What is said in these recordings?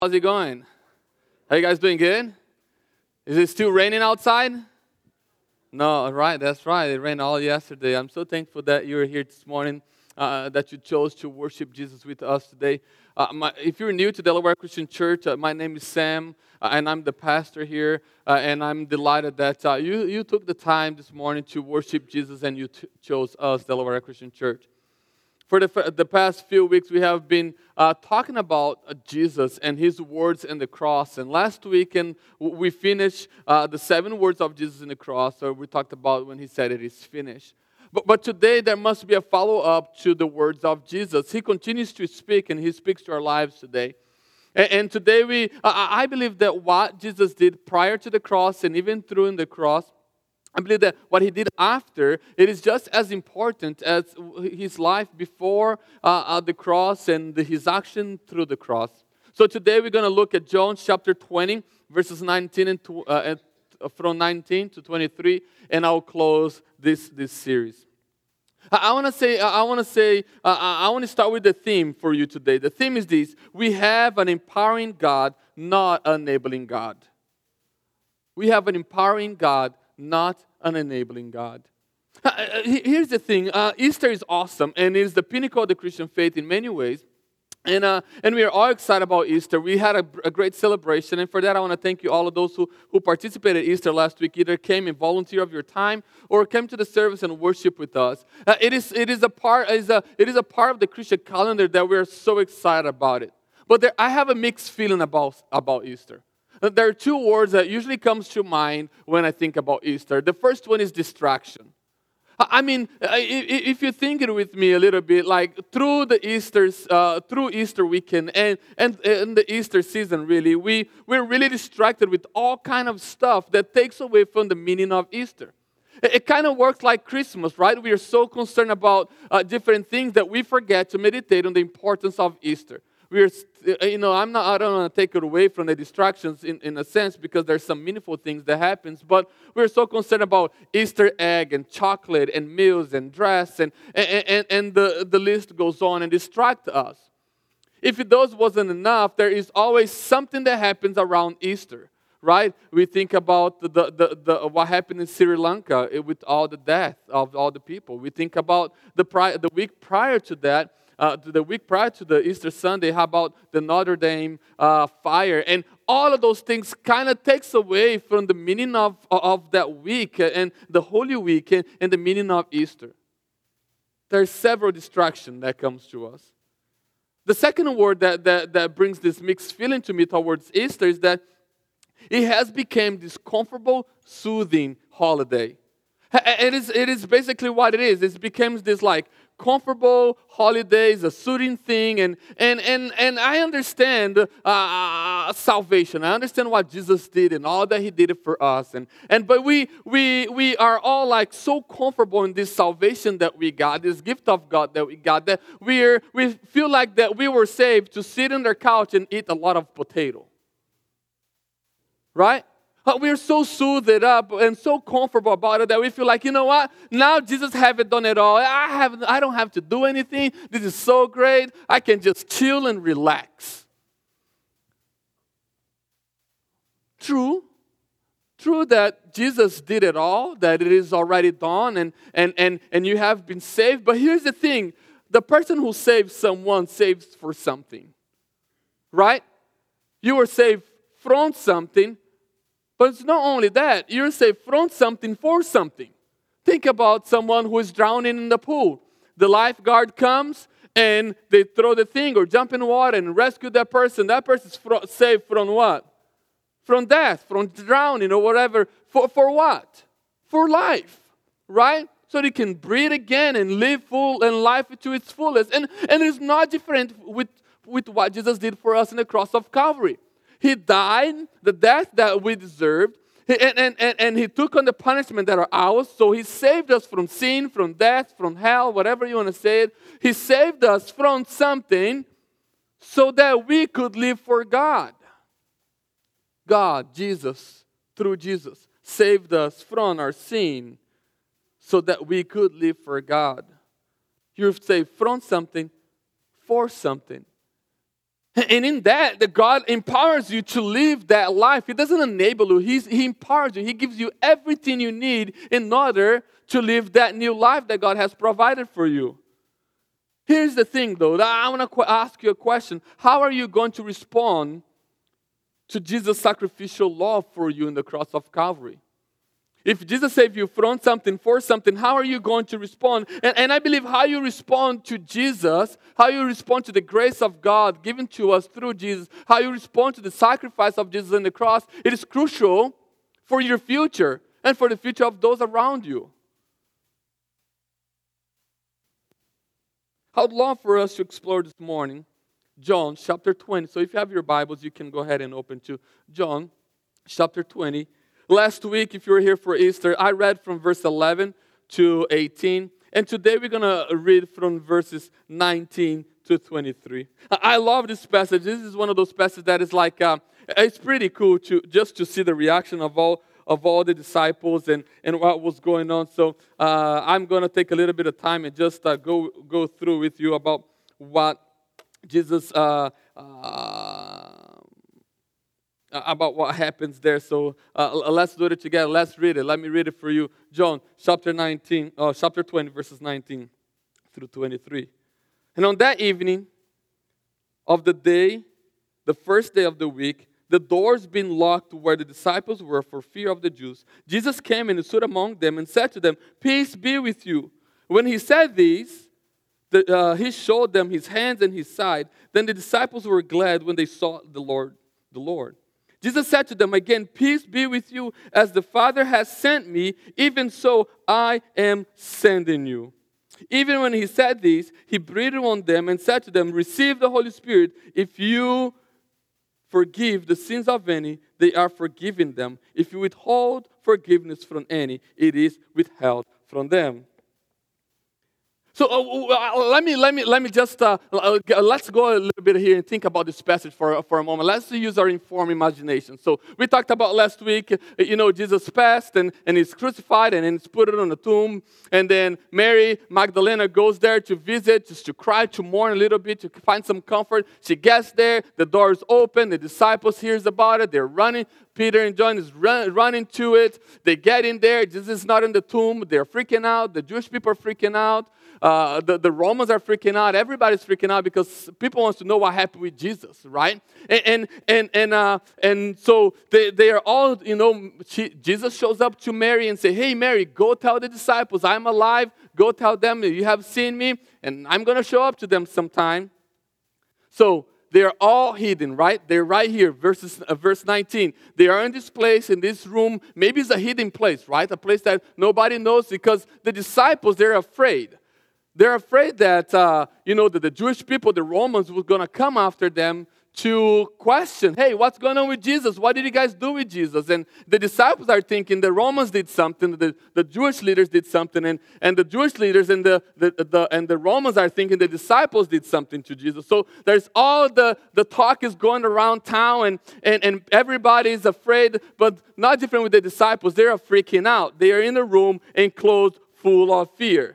How's it going? Are you guys doing good? Is it still raining outside? No, right, that's right. It rained all yesterday. I'm so thankful that you're here this morning, that you chose to worship Jesus with us today. If you're new to Delaware Christian Church, my name is Sam, and I'm the pastor here, and I'm delighted that you took the time this morning to worship Jesus and you chose us, Delaware Christian Church. For the past few weeks, we have been talking about Jesus and His words in the cross. And last week, we finished the 7 words of Jesus in the cross. So we talked about when He said it is finished. But today, there must be a follow-up to the words of Jesus. He continues to speak, and He speaks to our lives today. And today, I believe that what Jesus did prior to the cross and even through the cross, I believe that what He did after, it is just as important as His life before the cross and His action through the cross. So today we're going to look at John chapter 20, verses 19 from 19 to 23, and I'll close this series. I want to start with the theme for you today. The theme is this: we have an empowering God, not an enabling God. We have an empowering God, not an enabling God. Here's the thing. Easter is awesome, and it is the pinnacle of the Christian faith in many ways. And we are all excited about Easter. We had a great celebration, and for that I want to thank you all of those who participated in Easter last week, either came and volunteered of your time or came to the service and worship with us. It is a part of the Christian calendar that we are so excited about it. But I have a mixed feeling about Easter. There are 2 words that usually comes to mind when I think about Easter. The first one is distraction. I mean, if you think it with me a little bit, like through Easter weekend and the Easter season, really, we're really distracted with all kind of stuff that takes away from the meaning of Easter. It kind of works like Christmas, right? We are so concerned about different things that we forget to meditate on the importance of Easter. I don't want to take it away from the distractions in a sense, because there's some meaningful things that happens, but we're so concerned about Easter egg and chocolate and meals and dress and the list goes on and distract us. If those wasn't enough, there is always something that happens around Easter, right? We think about the what happened in Sri Lanka with all the death of all the people. We think about the week prior to that. The week prior to the Easter Sunday, how about the Notre Dame fire? And all of those things kind of takes away from the meaning of that week and the Holy Week and the meaning of Easter. There's several distractions that comes to us. The second word that brings this mixed feeling to me towards Easter is that it has become this comfortable, soothing holiday. It is basically what it is. It becomes this like comfortable holidays, a soothing thing, and I understand salvation. I understand what Jesus did and all that He did for us, but we are all like so comfortable in this salvation that we got, this gift of God that we got, that we feel like that we were saved to sit on their couch and eat a lot of potato, right? We're so soothed up and so comfortable about it that we feel like, you know what? Now Jesus haven't done it all. I don't have to do anything. This is so great. I can just chill and relax. True that Jesus did it all, that it is already done, and you have been saved. But here's the thing. The person who saves someone saves for something, right? You were saved from something. But it's not only that, you're saved from something for something. Think about someone who is drowning in the pool. The lifeguard comes and they throw the thing or jump in water and rescue that person. That person's saved from what? From death, from drowning or whatever. For what? For life, right? So they can breathe again and live full and life to its fullest. And it's not different with what Jesus did for us in the cross of Calvary. He died the death that we deserved, and He took on the punishment that are ours. So He saved us from sin, from death, from hell, whatever you want to say it. He saved us from something so that we could live for God. God, Jesus, through Jesus, saved us from our sin so that we could live for God. You're saved from something, for something. And in that God empowers you to live that life. He doesn't enable you. He empowers you. He gives you everything you need in order to live that new life that God has provided for you. Here's the thing, though. I want to ask you a question. How are you going to respond to Jesus' sacrificial love for you in the cross of Calvary? If Jesus saved you from something, for something, how are you going to respond? And I believe how you respond to Jesus, how you respond to the grace of God given to us through Jesus, how you respond to the sacrifice of Jesus on the cross, it is crucial for your future and for the future of those around you. I would love for us to explore this morning John chapter 20. So if you have your Bibles, you can go ahead and open to John chapter 20. Last week, if you were here for Easter, I read from verse 11 to 18. And today we're going to read from verses 19 to 23. I love this passage. This is one of those passages that is like, it's pretty cool to see the reaction of all the disciples and what was going on. So I'm going to take a little bit of time and just go through with you about what Jesus about what happens there. So let's do it together. Let's read it. Let me read it for you. John chapter 20, verses 19 through 23. And on that evening of the day, the first day of the week, the doors being locked where the disciples were for fear of the Jews, Jesus came and stood among them and said to them, "Peace be with you." When he said this, he showed them his hands and his side. Then the disciples were glad when they saw the Lord. Jesus said to them again, "Peace be with you. As the Father has sent me, even so I am sending you." Even when he said this, he breathed on them and said to them, "Receive the Holy Spirit. If you forgive the sins of any, they are forgiven them. If you withhold forgiveness from any, it is withheld from them." So let me just let's go a little bit here and think about this passage for a moment. Let's use our informed imagination. So we talked about last week, Jesus passed and he's crucified and he's put it on the tomb. And then Mary Magdalena goes there to visit, just to cry, to mourn a little bit, to find some comfort. She gets there, the door is open, the disciples hears about it, they're running. Peter and John is running to it. They get in there. Jesus is not in the tomb. They're freaking out. The Jewish people are freaking out. The Romans are freaking out. Everybody's freaking out because people want to know what happened with Jesus, right? And so they are all, Jesus shows up to Mary and say, "Hey, Mary, go tell the disciples I'm alive. Go tell them you have seen me, and I'm going to show up to them sometime." So they are all hidden, right? They're right here, verse 19. They are in this place, in this room. Maybe it's a hidden place, right? A place that nobody knows because the disciples, they're afraid. They're afraid that, that the Jewish people, the Romans, were going to come after them to question, "Hey, what's going on with Jesus? What did you guys do with Jesus?" And the disciples are thinking the Romans did something, the Jewish leaders did something, and the Jewish leaders and the Romans are thinking the disciples did something to Jesus. So there's all the talk is going around town, and everybody is afraid, but not different with the disciples. They're freaking out. They are in a room enclosed, full of fear.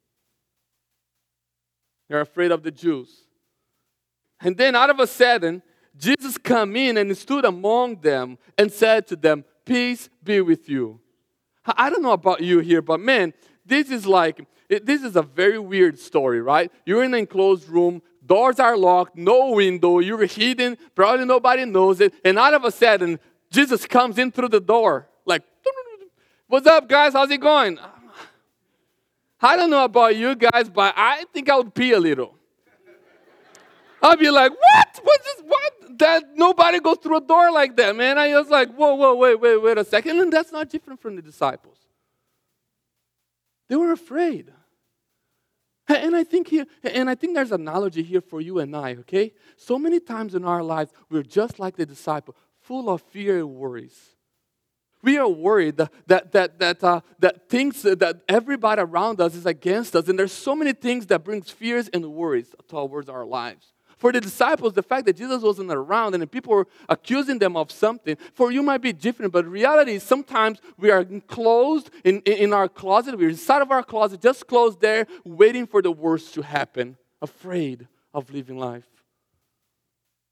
They're afraid of the Jews. And then out of a sudden, Jesus came in and stood among them and said to them, "Peace be with you." I don't know about you here, but man, this is a very weird story, right? You're in an enclosed room, doors are locked, no window, you're hidden, probably nobody knows it, and out of a sudden, Jesus comes in through the door, like, "What's up, guys? How's it going?" I don't know about you guys, but I think I would pee a little. I'd be like, "What? What's this? What? That nobody goes through a door like that, man." I was like, whoa, wait a second. And that's not different from the disciples. They were afraid. And I think there's an analogy here for you and I, okay? So many times in our lives, we're just like the disciple, full of fear and worries. We are worried that things that everybody around us is against us, and there's so many things that brings fears and worries towards our lives. For the disciples, the fact that Jesus wasn't around and people were accusing them of something, for you might be different, but reality is sometimes we are enclosed in our closet, we're inside of our closet, just closed there, waiting for the worst to happen, afraid of living life.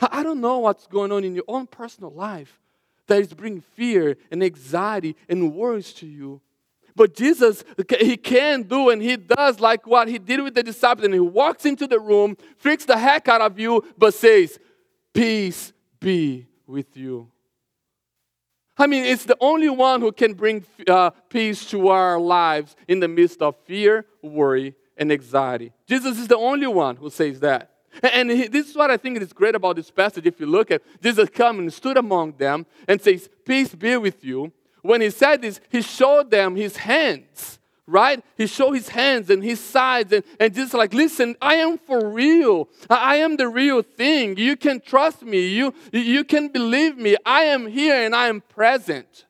I don't know what's going on in your own personal life that is bringing fear and anxiety and worries to you. But Jesus, He can do and He does like what He did with the disciples. And He walks into the room, freaks the heck out of you, but says, peace be with you. I mean, it's the only one who can bring peace to our lives in the midst of fear, worry, and anxiety. Jesus is the only one who says that. And this is what I think is great about this passage. If you look at Jesus come and stood among them and says, peace be with you. When He said this, He showed them His hands, right? He showed His hands and His sides. And Jesus like, listen, I am for real. I am the real thing. You can trust me. You can believe me. I am here and I am present.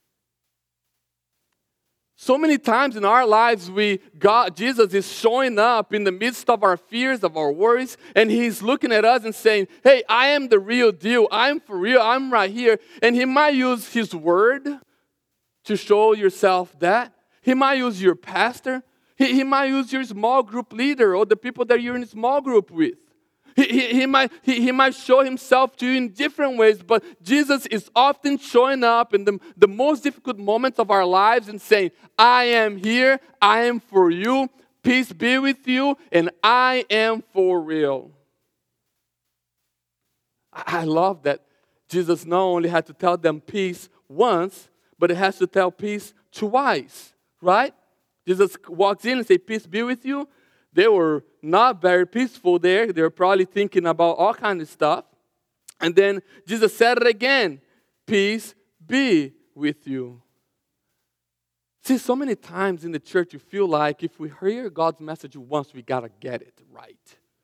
So many times in our lives, Jesus is showing up in the midst of our fears, of our worries, and He's looking at us and saying, hey, I am the real deal. I'm for real. I'm right here. And He might use His word to show yourself that. He might use your pastor. He might use your small group leader or the people that you're in a small group with. He might show Himself to you in different ways, but Jesus is often showing up in the most difficult moments of our lives and saying, I am here, I am for you, peace be with you, and I am for real. I love that Jesus not only had to tell them peace once, but He has to tell peace twice, right? Jesus walks in and says, peace be with you. They were not very peaceful there. They were probably thinking about all kinds of stuff. And then Jesus said it again, peace be with you. See, so many times in the church you feel like if we hear God's message once, we got to get it right.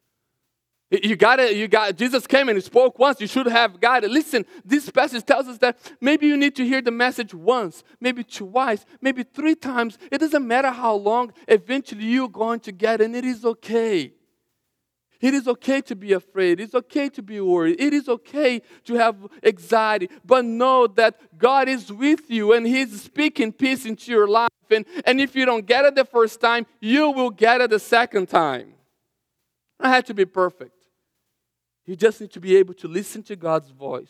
Jesus came and He spoke once, you should have got it. Listen, this passage tells us that maybe you need to hear the message once, maybe twice, maybe 3 times. It doesn't matter how long, eventually you're going to get it, and it is okay. It is okay to be afraid. It's okay to be worried. It is okay to have anxiety. But know that God is with you and He's speaking peace into your life. And if you don't get it the first time, you will get it the second time. I had to be perfect. You just need to be able to listen to God's voice.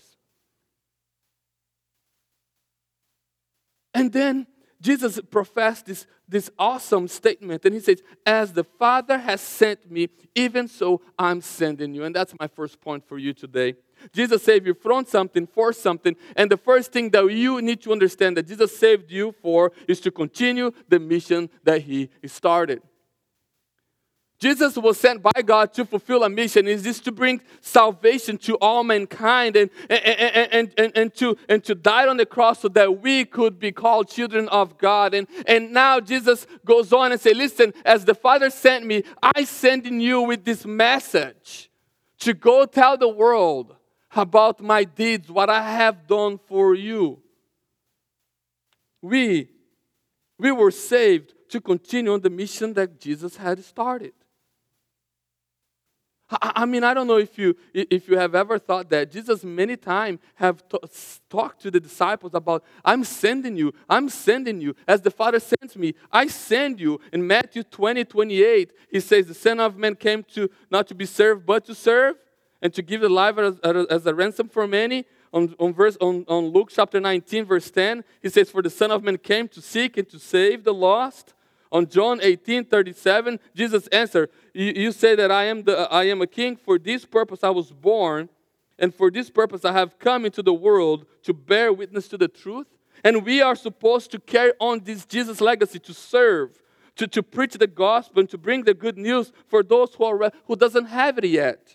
And then Jesus professed this awesome statement. And He says, as the Father has sent me, even so I'm sending you. And that's my first point for you today. Jesus saved you from something, for something. And the first thing that you need to understand that Jesus saved you for is to continue the mission that He started. Jesus was sent by God to fulfill a mission. Is this to bring salvation to all mankind and to die on the cross so that we could be called children of God. And now Jesus goes on and says, listen, as the Father sent me, I sending you with this message to go tell the world about my deeds, what I have done for you. We were saved to continue on the mission that Jesus had started. I mean, I don't know if you have ever thought that Jesus many times have talked to the disciples about, I'm sending you, as the Father sends me, I send you. In Matthew 20:28, He says, the Son of Man came not to be served, but to serve, and to give the life as a ransom for many. On Luke chapter 19, verse 10, He says, for the Son of Man came to seek and to save the lost. On John 18:37, Jesus answered, you say that I am a king. For this purpose I was born, and for this purpose I have come into the world to bear witness to the truth. And we are supposed to carry on this Jesus legacy, to serve, to preach the gospel, and to bring the good news for those who doesn't have it yet.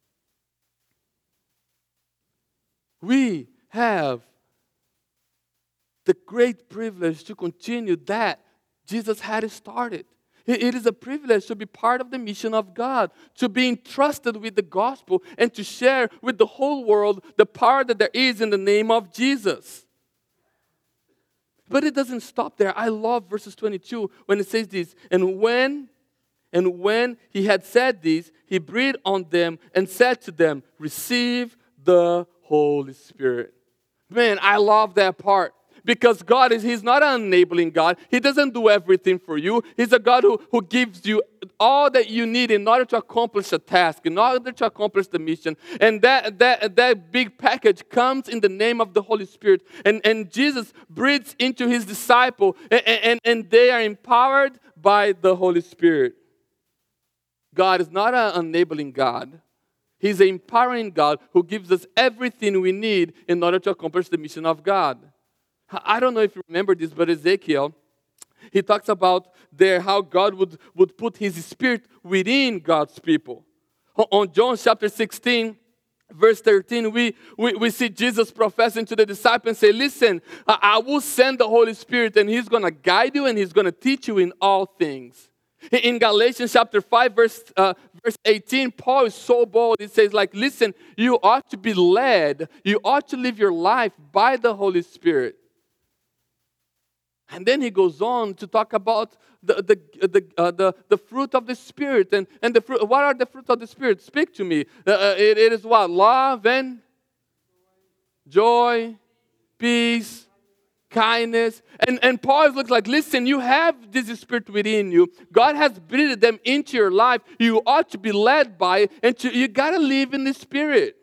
We have the great privilege to continue that Jesus had started. It is a privilege to be part of the mission of God, to be entrusted with the gospel and to share with the whole world the power that there is in the name of Jesus. But it doesn't stop there. I love verses 22 when it says this, and when He had said this, He breathed on them and said to them, receive the Holy Spirit. Man, I love that part. Because He's not an enabling God. He doesn't do everything for you. He's a God who gives you all that you need in order to accomplish a task, in order to accomplish the mission. And that big package comes in the name of the Holy Spirit. And Jesus breathes into his disciple, and they are empowered by the Holy Spirit. God is not an enabling God. He's an empowering God who gives us everything we need in order to accomplish the mission of God. I don't know if you remember this, but Ezekiel, he talks about there how God would put his spirit within God's people. On John chapter 16, verse 13, we see Jesus professing to the disciples and say, listen, I will send the Holy Spirit and he's going to guide you and he's going to teach you in all things. In Galatians chapter 5, verse 18, Paul is so bold. He says, listen, you ought to be led. You ought to live your life by the Holy Spirit. And then he goes on to talk about the fruit of the Spirit. And the fruit. What are the fruit of the Spirit? Speak to me. It is what? Love and joy, peace, kindness. And Paul looks like, listen, you have this Spirit within you. God has breathed them into your life. You ought to be led by it. And you got to live in the Spirit.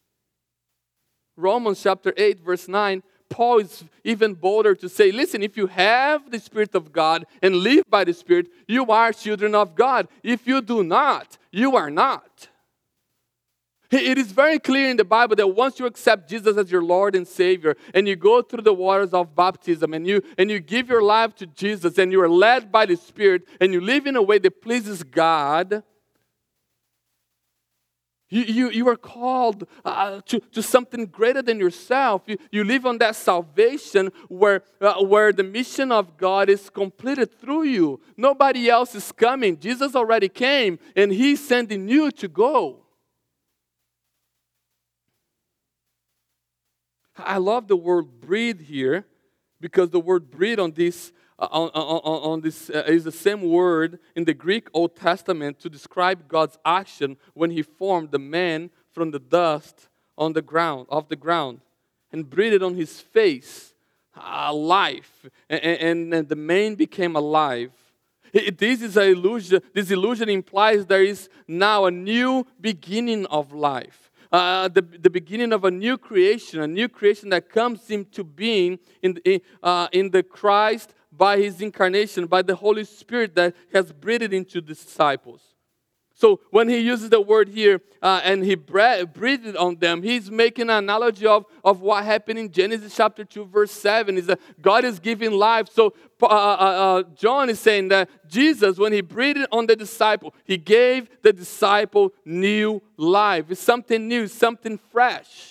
Romans chapter 8, verse 9. Paul is even bolder to say, listen, if you have the Spirit of God and live by the Spirit, you are children of God. If you do not, you are not. It is very clear in the Bible that once you accept Jesus as your Lord and Savior, and you go through the waters of baptism, and you give your life to Jesus, and you are led by the Spirit, and you live in a way that pleases God, you are called to something greater than yourself. You live on that salvation where the mission of God is completed through you. Nobody else is coming. Jesus already came, and he's sending you to go. I love the word breathe here, because the word breathe on this is the same word in the Greek Old Testament to describe God's action when he formed the man from the dust of the ground, and breathed on his face life, and the man became alive. This is an illusion. This illusion implies there is now a new beginning of life. The beginning of a new creation that comes into being in the Christ by his incarnation, by the Holy Spirit that has breathed into the disciples. So when he uses the word here and he breathed on them, he's making an analogy of what happened in Genesis chapter 2, verse 7, is that God is giving life. So John is saying that Jesus, when he breathed on the disciple, he gave the disciple new life. It's something new, something fresh.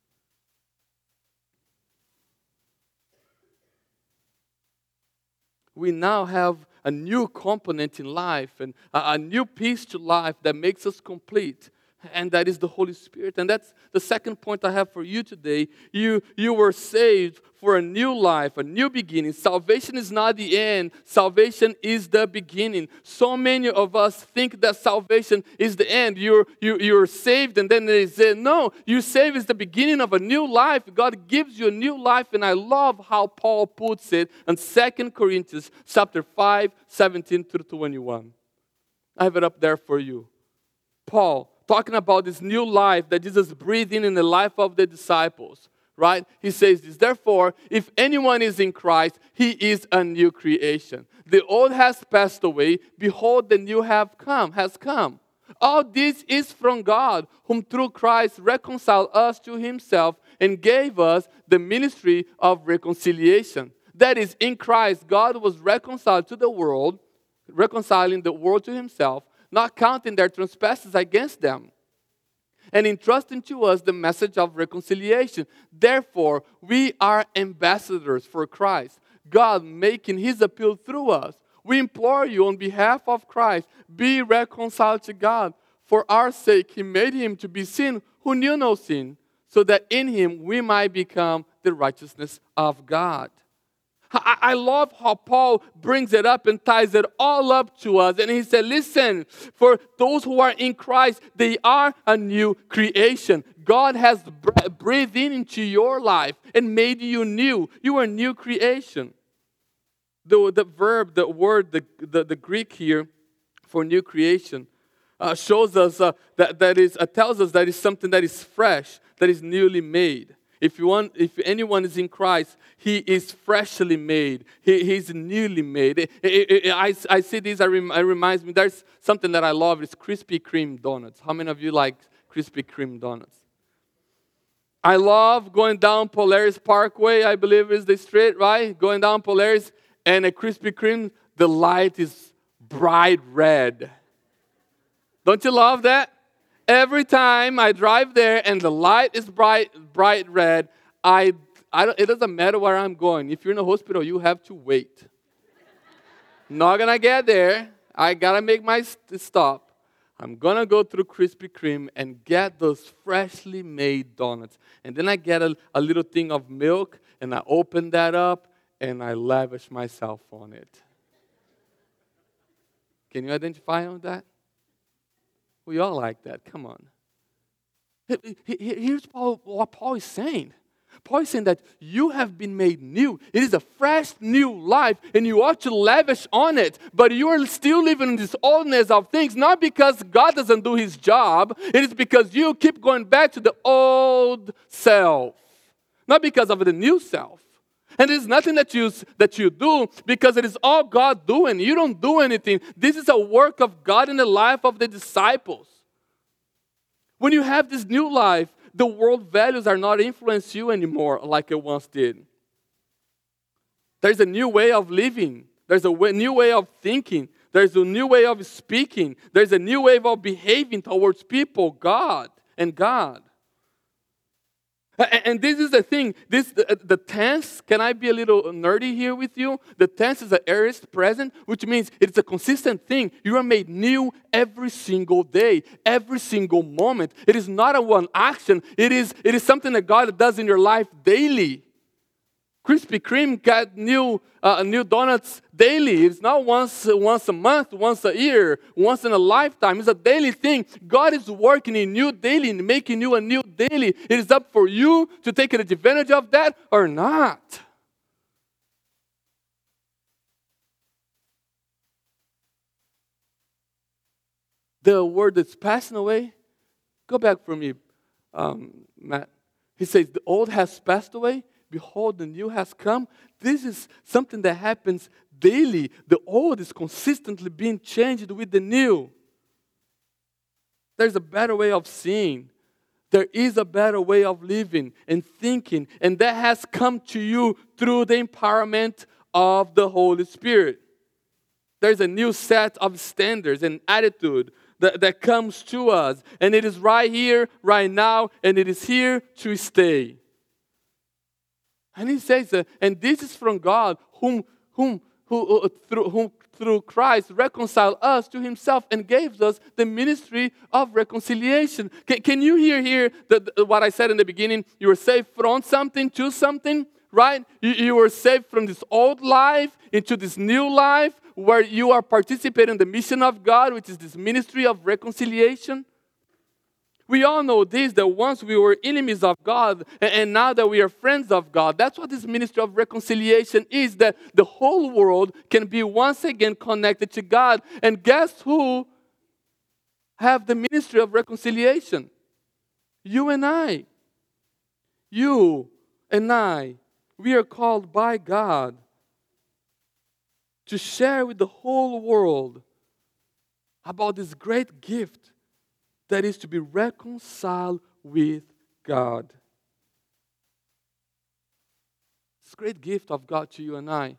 We now have a new component in life and a new piece to life that makes us complete. And that is the Holy Spirit. And that's the second point I have for you today. You were saved for a new life, a new beginning. Salvation is not the end. Salvation is the beginning. So many of us think that salvation is the end. You're saved and then they say, no, you're saved is the beginning of a new life. God gives you a new life. And I love how Paul puts it in 2 Corinthians chapter 5, 17 through 21. I have it up there for you. Paul, talking about this new life that Jesus breathed in the life of the disciples, right? He says this, therefore, if anyone is in Christ, he is a new creation. The old has passed away. Behold, the new has come. All this is from God, whom through Christ reconciled us to himself and gave us the ministry of reconciliation. That is, in Christ, God was reconciled to the world, reconciling the world to himself, not counting their trespasses against them, and entrusting to us the message of reconciliation. Therefore, we are ambassadors for Christ, God making his appeal through us. We implore you on behalf of Christ, be reconciled to God. For our sake, he made him to be sin who knew no sin, so that in him we might become the righteousness of God. I love how Paul brings it up and ties it all up to us. And he said, listen, for those who are in Christ, they are a new creation. God has breathed into your life and made you new. You are a new creation. The verb, the word, the Greek here for new creation shows us tells us that it's something that is fresh, that is newly made. If anyone is in Christ, he is freshly made. He's newly made. I see this. It reminds me. There's something that I love. It's Krispy Kreme donuts. How many of you like Krispy Kreme donuts? I love going down Polaris Parkway. I believe is the street, right? Going down Polaris, and a Krispy Kreme, the light is bright red. Don't you love that? Every time I drive there and the light is bright red, it doesn't matter where I'm going. If you're in a hospital, you have to wait. Not gonna get there. I gotta make my stop. I'm gonna go through Krispy Kreme and get those freshly made donuts. And then I get a little thing of milk and I open that up and I lavish myself on it. Can you identify on that? We all like that. Come on. Here's what Paul is saying. Paul is saying that you have been made new. It is a fresh new life, and you ought to lavish on it. But you are still living in this oldness of things, not because God doesn't do His job. It is because you keep going back to the old self, not because of the new self. And there's nothing that you do because it is all God doing. You don't do anything. This is a work of God in the life of the disciples. When you have this new life, the world values are not influencing you anymore like it once did. There's a new way of living. There's a new way of thinking. There's a new way of speaking. There's a new way of behaving towards people, God. And this is the thing, the tense, can I be a little nerdy here with you? The tense is an aorist present, which means it's a consistent thing. You are made new every single day, every single moment. It is not a one action. It is something that God does in your life daily. Krispy Kreme got new donuts daily. It's not once a month, once a year, once in a lifetime. It's a daily thing. God is working in you daily and making you a new daily. It is up for you to take advantage of that or not. The word that's passing away, go back for me, Matt. He says, the old has passed away. Behold, the new has come. This is something that happens daily. The old is consistently being changed with the new. There's a better way of seeing. There is a better way of living and thinking. And that has come to you through the empowerment of the Holy Spirit. There's a new set of standards and attitude that comes to us. And it is right here, right now, and it is here to stay. And he says, and this is from God, who through Christ reconciled us to Himself and gave us the ministry of reconciliation. Can you hear here what I said in the beginning? You were saved from something to something, right? You were saved from this old life into this new life where you are participating in the mission of God, which is this ministry of reconciliation. We all know this, that once we were enemies of God, and now that we are friends of God. That's what this ministry of reconciliation is, that the whole world can be once again connected to God. And guess who have the ministry of reconciliation? You and I. You and I. We are called by God to share with the whole world about this great gift that is to be reconciled with God. It's a great gift of God to you and I.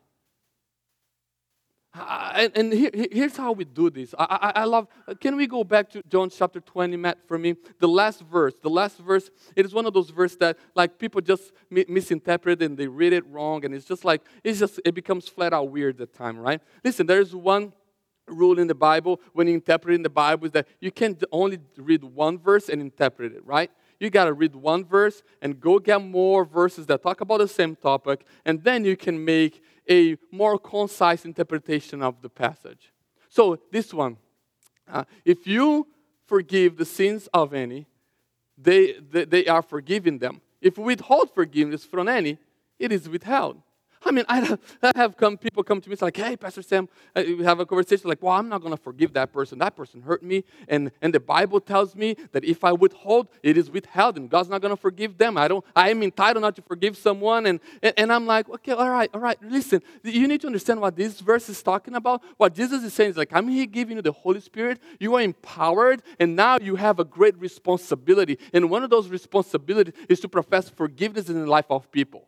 And here's how we do this. I love, can we go back to John chapter 20, Matt, for me? The last verse, it is one of those verses that like people just misinterpret and they read it wrong. And it becomes flat out weird at the time, right? Listen, there's one rule in the Bible when interpreting the Bible is that you can't only read one verse and interpret it, right? You got to read one verse and go get more verses that talk about the same topic, and then you can make a more concise interpretation of the passage. So this one, if you forgive the sins of any, they are forgiving them. If we withhold forgiveness from any, it is withheld. I mean, I have people come to me, it's like, hey, Pastor Sam, we have a conversation like, well, I'm not going to forgive that person. That person hurt me. And the Bible tells me that if I withhold, it is withheld. And God's not going to forgive them. I am entitled not to forgive someone. And I'm like, okay, all right. Listen, you need to understand what this verse is talking about. What Jesus is saying is like, I'm here giving you the Holy Spirit. You are empowered. And now you have a great responsibility. And one of those responsibilities is to profess forgiveness in the life of people.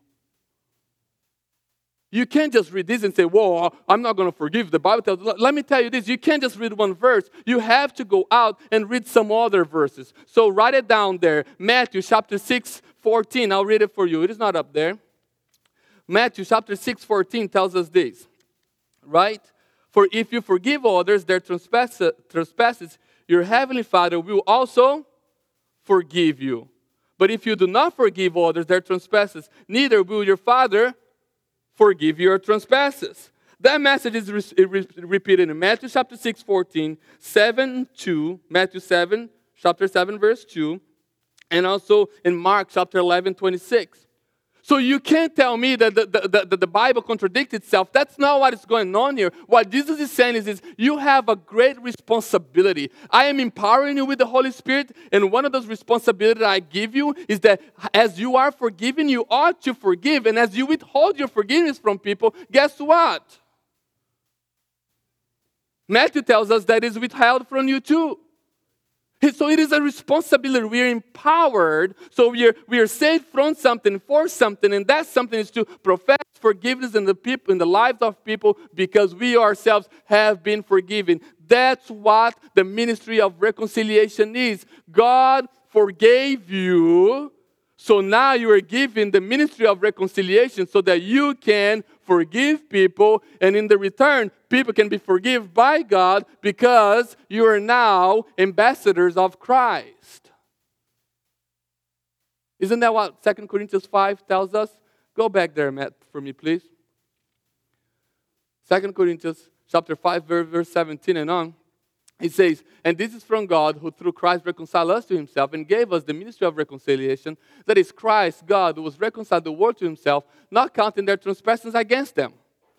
You can't just read this and say, whoa, I'm not going to forgive. The Bible tells, let me tell you this, you can't just read one verse. You have to go out and read some other verses. So write it down there. Matthew chapter 6:14. I'll read it for you. It is not up there. Matthew chapter 6:14 tells us this, right? For if you forgive others their trespasses, your heavenly Father will also forgive you. But if you do not forgive others their trespasses, neither will your Father forgive your trespasses. That message is repeated in Matthew chapter 6:14, 7:2, Matthew 7, chapter 7, verse 2, and also in Mark chapter 11:26. So you can't tell me that the Bible contradicts itself. That's not what is going on here. What Jesus is saying is you have a great responsibility. I am empowering you with the Holy Spirit, and one of those responsibilities I give you is that as you are forgiven, you ought to forgive. And as you withhold your forgiveness from people, guess what? Matthew tells us that is withheld from you too. So it is a responsibility. We are empowered. So we are saved from something, for something, and that something is to profess forgiveness in the lives of people because we ourselves have been forgiven. That's what the ministry of reconciliation is. God forgave you, so now you are given the ministry of reconciliation so that you can forgive people, and in the return, people can be forgiven by God because you are now ambassadors of Christ. Isn't that what 2 Corinthians 5 tells us? Go back there, Matt, for me, please. 2 Corinthians chapter 5, verse 17 and on. It says, and this is from God who through Christ reconciled us to himself and gave us the ministry of reconciliation. That is Christ, God, who was reconciled the world to himself, not counting their trespasses against them.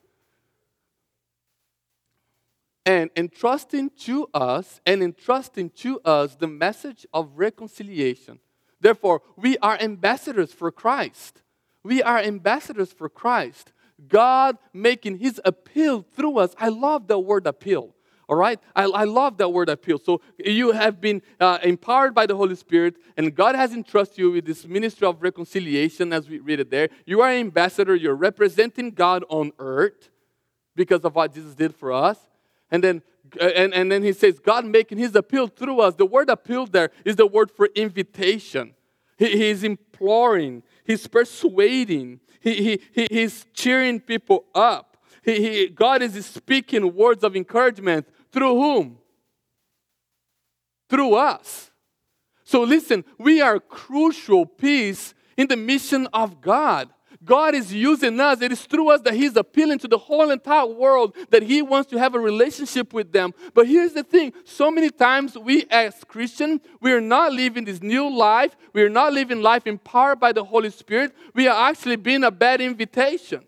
And entrusting to us the message of reconciliation. Therefore, we are ambassadors for Christ. We are ambassadors for Christ. God making his appeal through us. I love the word appeal. All right? I love that word appeal. So you have been empowered by the Holy Spirit, and God has entrusted you with this ministry of reconciliation, as we read it there. You are an ambassador. You're representing God on earth because of what Jesus did for us. And then he says, God making his appeal through us. The word appeal there is the word for invitation. He is imploring. He's persuading. He's cheering people up. God is speaking words of encouragement. Through whom? Through us. So listen, we are a crucial piece in the mission of God. God is using us. It is through us that he's appealing to the whole entire world, that he wants to have a relationship with them. But here's the thing. So many times we as Christians, we are not living this new life. We are not living life empowered by the Holy Spirit. We are actually being a bad invitation.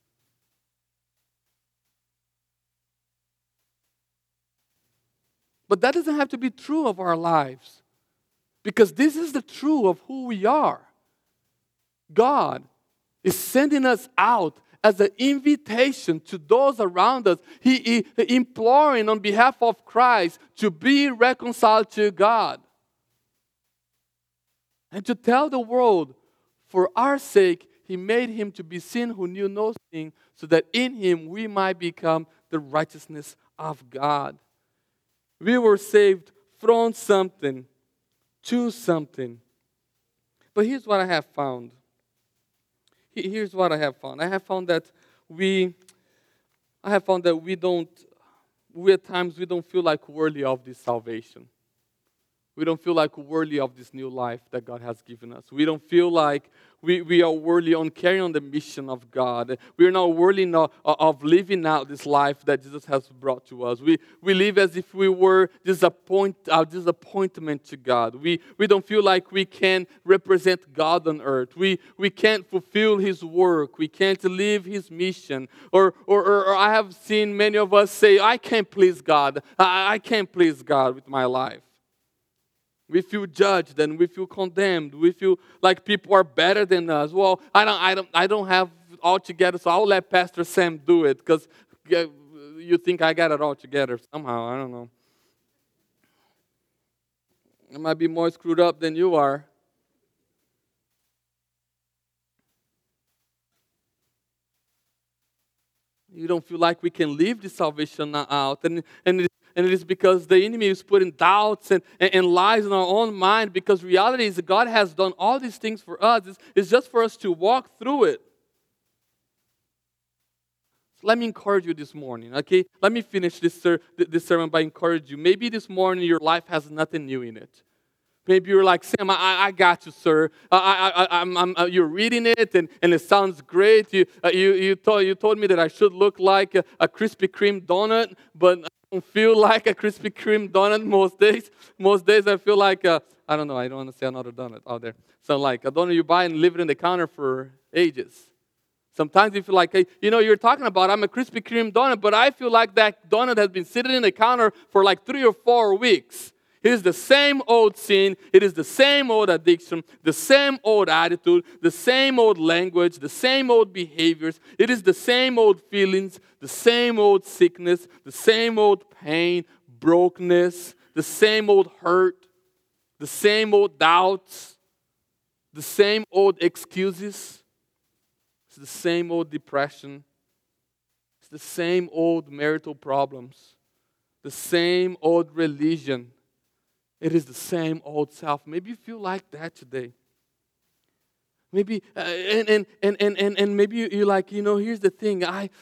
But that doesn't have to be true of our lives, because this is the truth of who we are. God is sending us out as an invitation to those around us. He imploring on behalf of Christ to be reconciled to God. And to tell the world, for our sake, he made him to be sin who knew no sin, so that in him we might become the righteousness of God. We were saved from something to something. But here's what I have found. Here's what I have found. I have found that we at times we don't feel like worthy of this salvation. We don't feel like worthy of this new life that God has given us. We don't feel like we are worthy on carrying on the mission of God. We are not worthy of living out this life that Jesus has brought to us. We live as if we were disappointment to God. We don't feel like we can represent God on earth. We can't fulfill His work. We can't live His mission. Or I have seen many of us say, I can't please God. I can't please God with my life. We feel judged and we feel condemned. We feel like people are better than us. Well, I don't have it all together, so I'll let Pastor Sam do it because you think I got it all together somehow. I don't know. I might be more screwed up than you are. You don't feel like we can live this salvation out. And it is because the enemy is putting doubts and lies in our own mind, because reality is that God has done all these things for us. It's just for us to walk through it. So let me encourage you this morning, okay? Let me finish this sermon by encouraging you. Maybe this morning your life has nothing new in it. Maybe you're like, Sam, I got you, sir. You're reading it, and it sounds great. You told me that I should look like a Krispy Kreme donut, but I don't feel like a Krispy Kreme donut most days. Most days I feel like, I don't know, I don't want to say another donut out there. So like a donut you buy and leave it in the counter for ages. Sometimes you feel like, you're talking about I'm a Krispy Kreme donut, but I feel like that donut has been sitting in the counter for like 3 or 4 weeks. It is the same old sin. It is the same old addiction, the same old attitude, the same old language, the same old behaviors. It is the same old feelings, the same old sickness, the same old pain, brokenness, the same old hurt, the same old doubts, the same old excuses. It's the same old depression. It's the same old marital problems, the same old religion. It is the same old self. Maybe you feel like that today. Maybe and maybe you're like, here's the thing.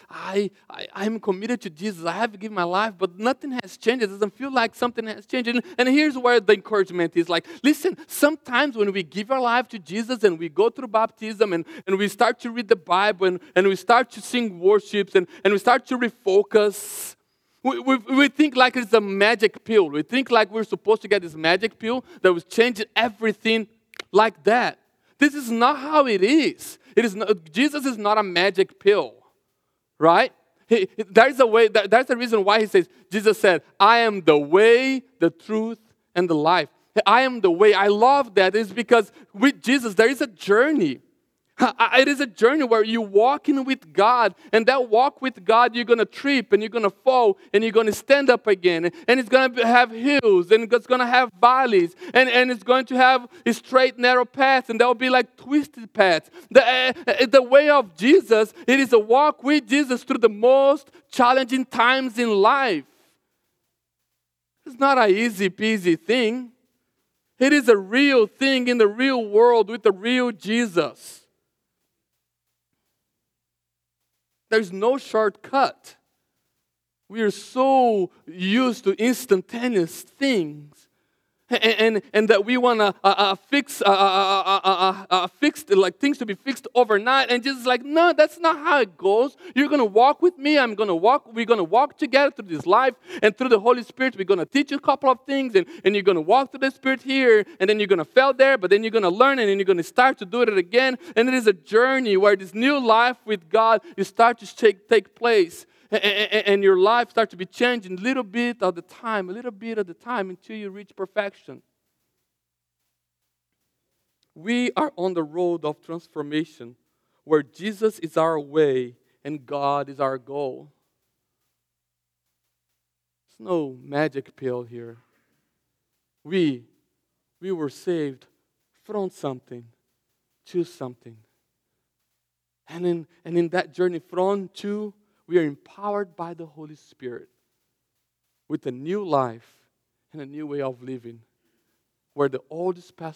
I'm committed to Jesus. I have to give my life, but nothing has changed. It doesn't feel like something has changed. And here's where the encouragement is. Like, listen, sometimes when we give our life to Jesus and we go through baptism and we start to read the Bible and we start to sing worships and we start to refocus, we think like it's a magic pill. We think like we're supposed to get this magic pill that will change everything like that. This is not how it is. Jesus is not a magic pill, right? There's a way. That's the reason why Jesus said, I am the way, the truth, and the life. I am the way. I love that. It's because with Jesus, there is a journey. It is a journey where you're walking with God, and that walk with God, you're going to trip, and you're going to fall, and you're going to stand up again, and it's going to have hills, and it's going to have valleys, and it's going to have straight, narrow paths, and there will be like twisted paths. The way of Jesus, it is a walk with Jesus through the most challenging times in life. It's not an easy peasy thing. It is a real thing in the real world with the real Jesus. There's no shortcut. We are so used to instantaneous things, and that we want to fix like things to be fixed overnight. And Jesus is like, no, that's not how it goes. You're gonna walk with me. We're gonna walk together through this life, and through the Holy Spirit, we're gonna teach you a couple of things, and you're gonna walk through the Spirit here, and then you're gonna fail there, but then you're gonna learn, and then you're gonna start to do it again. And it is a journey where this new life with God, you start to take place. And your life starts to be changing a little bit at a time until you reach perfection. We are on the road of transformation where Jesus is our way and God is our goal. There's no magic pill here. We were saved from something to something. And in that journey from to, we are empowered by the Holy Spirit with a new life and a new way of living, where the old is passed